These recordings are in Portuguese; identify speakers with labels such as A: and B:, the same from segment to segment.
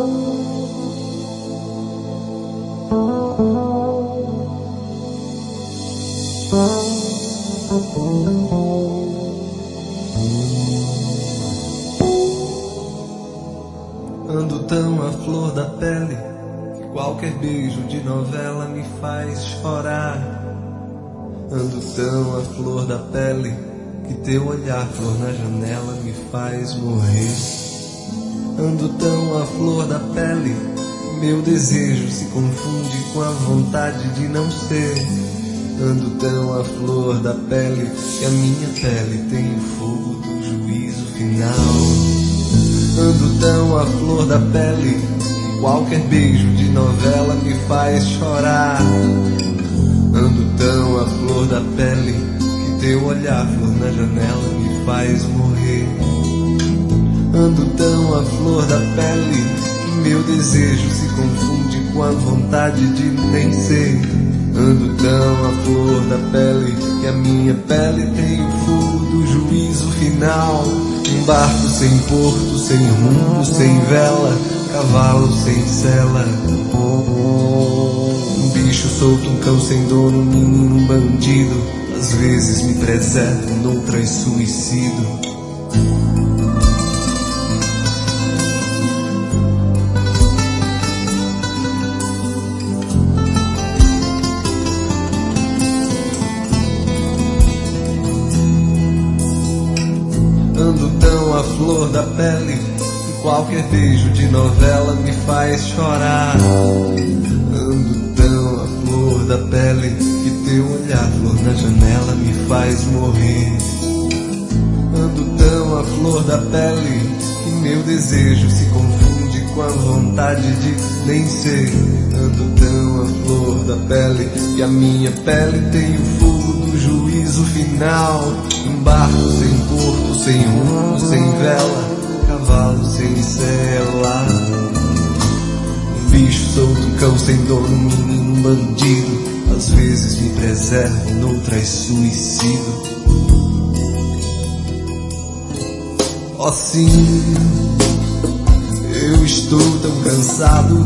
A: Ando tão à flor da pele que qualquer beijo de novela me faz chorar. Ando tão à flor da pele que teu olhar, flor na janela, me faz morrer. Ando tão à flor da pele, meu desejo se confunde com a vontade de não ser. Ando tão à flor da pele que a minha pele tem o fogo do juízo final. Ando tão à flor da pele que qualquer beijo de novela me faz chorar. Ando tão à flor da pele que teu olhar, flor na janela, me faz morrer. Ando tão à flor da pele que meu desejo se confunde com a vontade de nem ser. Ando tão à flor da pele que a minha pele tem o fogo do juízo final. Um barco sem porto, sem rumo, sem vela, cavalo sem sela. Um bicho solto, um cão sem dono, um menino, um bandido. Às vezes me preservo, noutras suicido. Ando tão à flor da pele que qualquer beijo de novela me faz chorar. Ando tão à flor da pele que teu olhar, flor na janela, me faz morrer. Ando tão à flor da pele que meu desejo se confunde com a vontade de nem ser. Ando tão à flor da pele que a minha pele tem o fogo do juízo final. Um barco sem porto, sem rumo, sem vela, cavalo sem sela. Um bicho solto, um cão sem dono, um menino, um bandido. Às vezes me preservo, noutras suicido. Oh sim, eu estou tão cansado,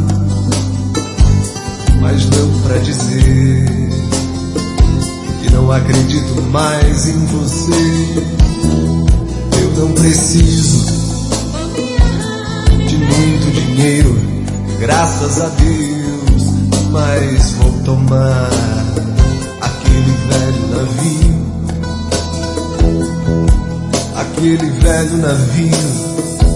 A: mas não pra dizer que não acredito mais em você. Eu não preciso de muito dinheiro, graças a Deus, mas vou tomar aquele velho navio, aquele velho navio.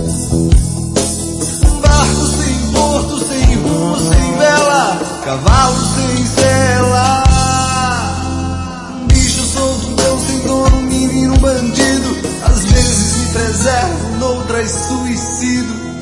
A: Barco sem porto, sem rumo, sem vela, cavalo sem sela. Um bicho solto, um cão sem dono, um menino, um bandido. Às vezes me preservo, noutras suicido.